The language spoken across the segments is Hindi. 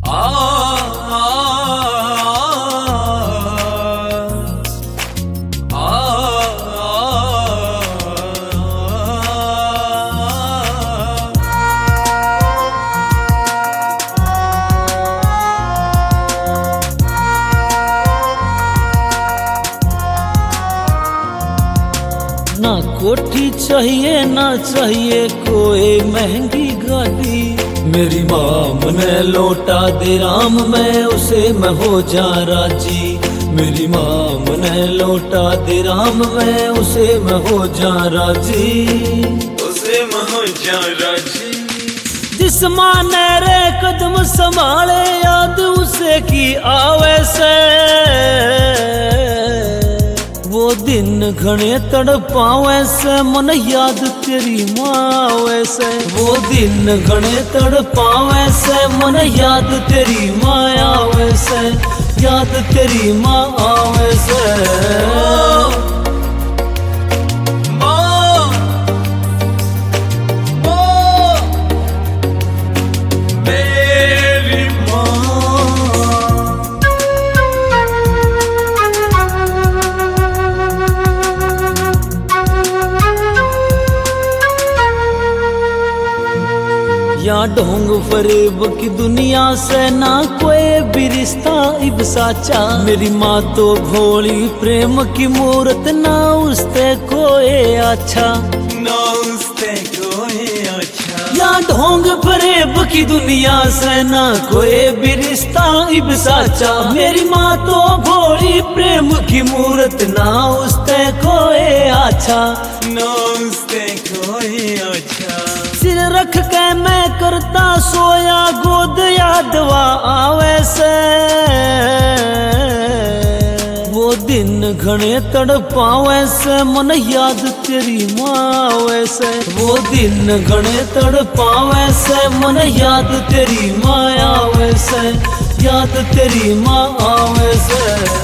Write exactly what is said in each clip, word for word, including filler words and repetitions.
ना कोठी चाहिए ना चाहिए कोई महंगी गाड़ी, मेरी माँ ने लौटा दे राम मैं उसे मैं हो जा राजी। मेरी माँ ने लौटा दे राम मैं उसे मैं हो जा राजी, उसे मैं हो जा राजी। जिस माँ ने रे कदम संभाले याद उसे की आवे से, वो दिन घने तड़पावे से मन याद तेरी माँ वैसे। वो दिन घने तड़पावे से मन याद तेरी माँ वैसे, याद तेरी माँ वैसे। या ढोंग फरेब की दुनिया से ना कोई भी रिश्ता इब साचा, मेरी माँ तो भोली प्रेम की मूर्त ना उसते कोई अच्छा, ना उसते कोई अच्छा। या ढोंग फरेब की दुनिया से ना कोई भी रिश्ता इब साचा, मेरी माँ तो भोली प्रेम की मूर्त ना उसते कोई अच्छा, ना उसते कोई अच्छा। सिर रख के मैं करता सोया गोद यादवा आवे से, वो दिन घने तड़पावे से मन याद तेरी माँ वैसे। वो दिन घने तड़पावे से मन याद तेरी माँ वैसे, याद तेरी माँ वैसे।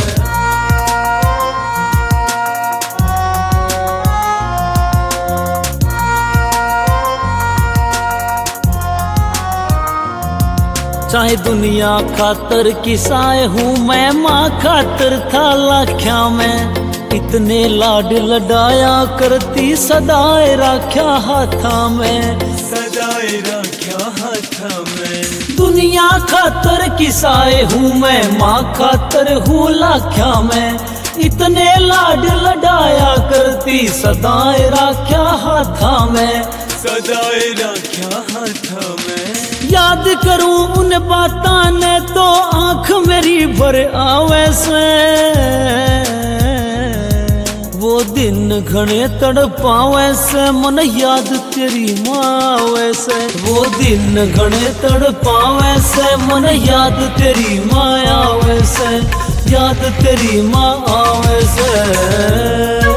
चाहे दुनिया खातर किसाए हूँ मैं, माँ खातर था लाख्या में, इतने लाड लडाया करती सदाए राख्या हाथा में, सदाए राख्या हाथा में। दुनिया खातर किसाए हूँ मैं, माँ खातर हूँ लाख्या में, इतने लाड लडाया करती सदाए राख्या हाथा में, सदाए राख्या हाथा में। याद करूं उन बातां ने तो आंख मेरी भर आवे से, वो दिन घने तड़पावे से मन याद तेरी माँ वैसे। वो दिन घने तड़पावे से मन याद तेरी माँ वैसे, याद तेरी माँ वैसे।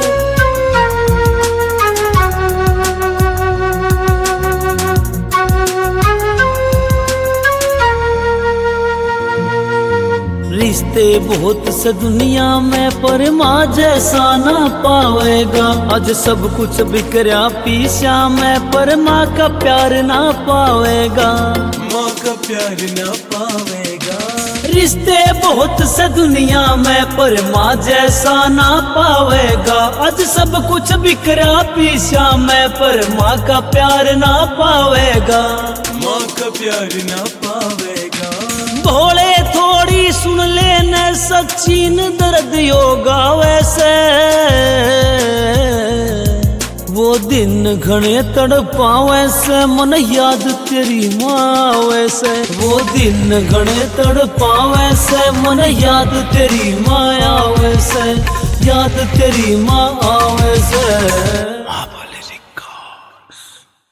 रिश्ते बहुत से दुनिया में पर माँ जैसा ना पावेगा, आज सब कुछ बिखरा पीछा में पर माँ का प्यार ना पावेगा, माँ का प्यार ना पावेगा। रिश्ते बहुत से दुनिया में पर माँ जैसा ना पावेगा, आज सब कुछ बिखरा पीछा में पर माँ का प्यार ना पावेगा, माँ का प्यार ना पावेगा। भोले थोड़ी सुन लेने सचिन दर्द योगा वैसे, वो दिन घने तड़पावे से मन याद तेरी माँ वैसे। वो दिन घने तड़पावे से मन याद तेरी माँ वैसे, याद तेरी माँ वैसे।